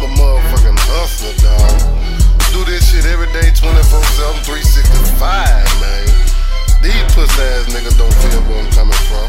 a motherfucking hustler, dog. Do this shit every day, 24/7, 365, man. These pussy ass niggas don't feel where I'm coming from.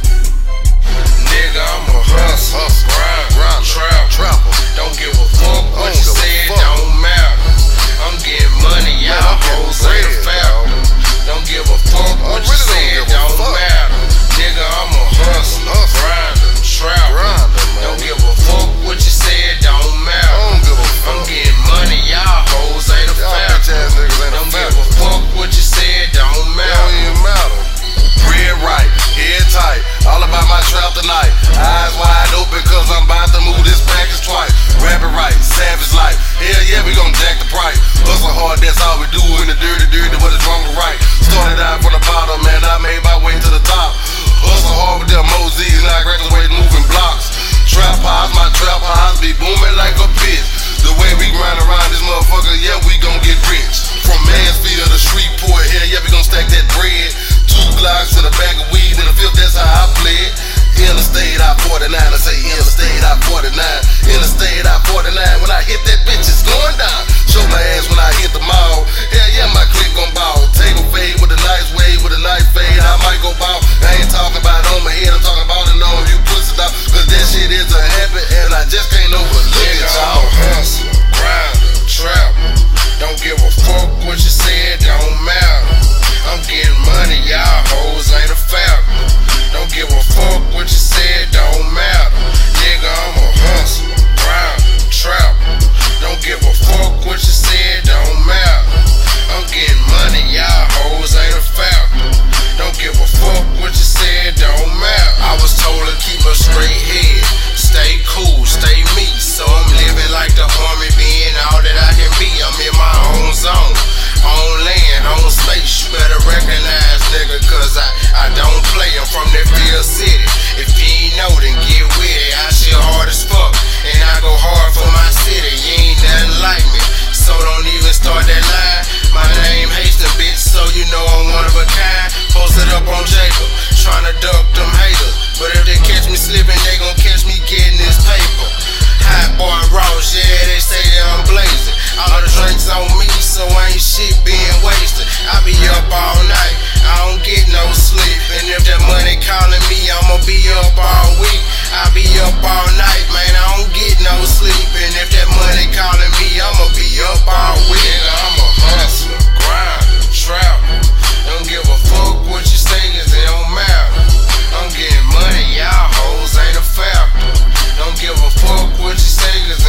Nigga, I'm a hustler, grinder, trapper. Don't give a fuck what you said, don't matter. I'm getting money, y'all hoes ain't a factor. Don't give a fuck what you said, don't matter. Nigga, I'm a hustler, grinder, trapper. Don't give a fuck what you said, don't matter. I'm getting money, y'all hoes ain't a factor. Don't give a fuck what you said, don't matter. Bread right, head tight, all about my trap tonight. Eyes wide open cause I'm about to move this package twice. Rap it right, savage life, hell yeah, we gon' jack the price. Hustle hard, that's all we do in the dirty, what is wrong or right. Started out from the bottom, man, I made my way to the top. Hustle hard with them Moses, like records way moving blocks. Trap house, my trap house be booming like a bitch. The way we grind around this motherfucker, yeah, we gon' get rich. From Mansfield to Shreveport, hell yeah, we gon' stack that bread. 2 Glocks and a bag of weed in the field, that's how I play it. Interstate I-49, I say Interstate I-49. Interstate I-49, when I hit that bitch, it's going down. Show my ass when I hit the mall. Hell yeah, my clique gon' ball. Table fade with a nice wave, with a nice fade, I might go ball. I ain't talking about on my head, I'm talking about it on you pussy dog. Cause that shit is a habit and I just can't overlook it, y'all. I'm a hustler, grinder, trapper. Don't give a fuck what you said, don't matter. I'm getting money, y'all hoes ain't a factor. Don't give a fuck what you said, don't matter. Nigga, I'm a hustler, grinder, trapper. Don't give a fuck what you said, don't matter. I'm getting money, y'all hoes ain't a factor. Don't give a fuck what you said, don't matter. I was told to keep a straight head, stay cool, stay me. So I'm living like the army, being all that I can be. I'm in my own zone, on land, on space. You better recognize, nigga, cause I don't play. I'm from that field city. If you ain't know, then get with it. I shit hard as fuck, and I go hard for my city. You ain't nothing like me, so don't even start that line. My name Haston, bitch, so you know I'm one of a kind. Posted up on Jacob, tryna duck them haters. But if they catch me slipping, they gon' catch me getting this paper. Hot boy Ross, yeah, they say that I'm blazing. All the drinks on me, so ain't shit being wasted. I be up all night, I don't get no sleep. And if that money calling me, I'ma be up all week. I be up all night, man, I don't get no sleep. And if that money calling me, I'ma be up all week. Nigga, I'm a hustler, grinder, trapper. Don't give a fuck what you say, cause it don't matter. I'm getting money, y'all hoes ain't a factor. Don't give a fuck what you say, cause